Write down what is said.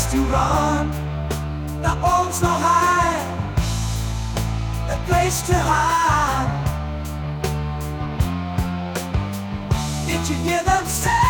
to run. The owns no hide, a place to hide. Did you hear them say?